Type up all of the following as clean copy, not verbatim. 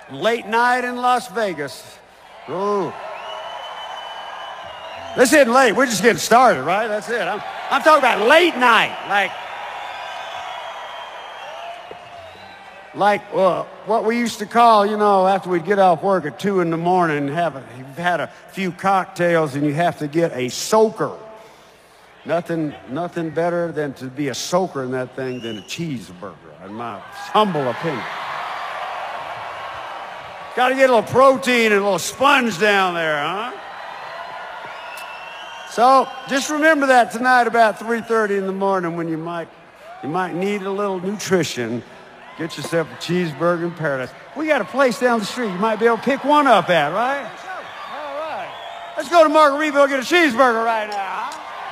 Late night in Las Vegas. Ooh. This isn't late. We're just getting started, right? That's it. I'm talking about late night. Like what we used to call, you know, after we'd get off work at 2 in the morning, you've had a few cocktails and you have to get a soaker. Nothing better than to be a soaker in that thing than a cheeseburger, in my humble opinion. Got to get a little protein and a little sponge down there, huh? So just remember that tonight about 3:30 in the morning when you might need a little nutrition. Get yourself a cheeseburger in paradise. We got a place down the street you might be able to pick one up at, right? All right. Let's go to Margaritaville and get a cheeseburger right now, huh?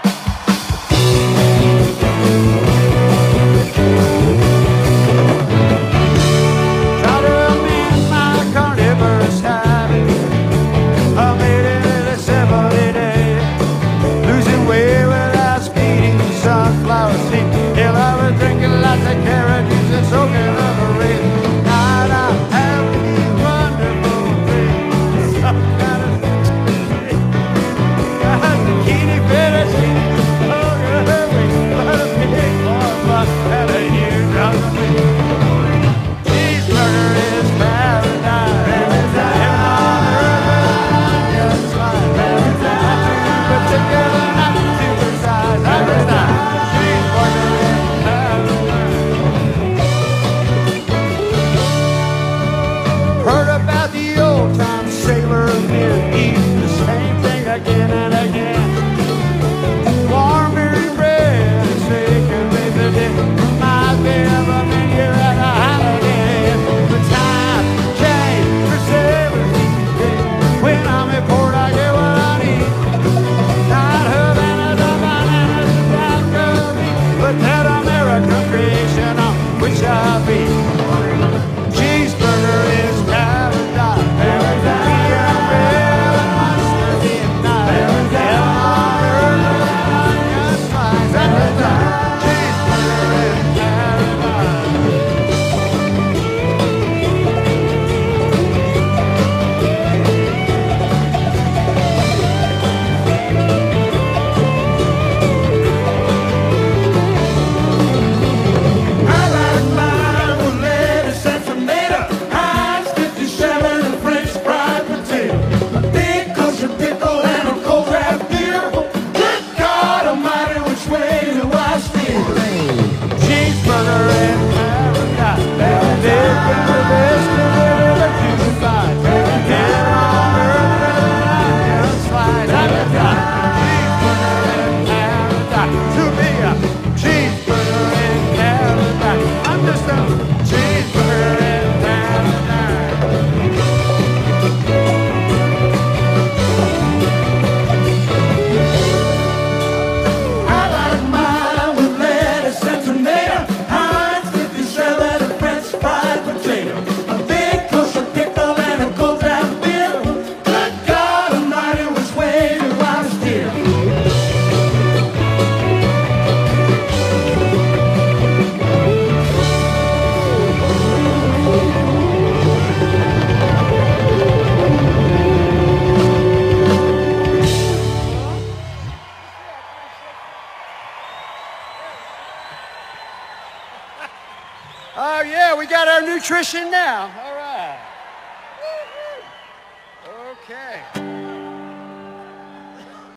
Oh, yeah, we got our nutrition now. All right. Okay.